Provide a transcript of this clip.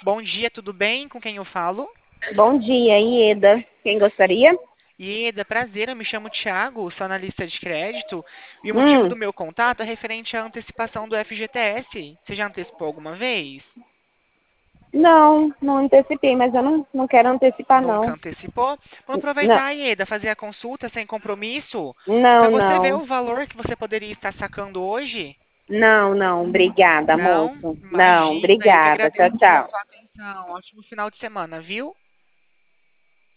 Bom dia, tudo bem? Com quem eu falo? Bom dia, Ieda. Quem gostaria? Ieda, prazer, eu me chamo Thiago, sou analista de crédito e o motivo do Hum, meu contato é referente à antecipação do FGTS. Você já antecipou alguma vez? não antecipei, mas eu não quero antecipar, Nunca não. antecipou? Vamos Não, aproveitar, Ieda, fazer a consulta sem compromisso para não, você ver não. o valor que você poderia estar sacando hoje? Não. Obrigada, Não? moço. Não, Imagina, eu que obrigada. Tchau, agradeço pela tchau. sua atenção. Ótimo final de semana, viu?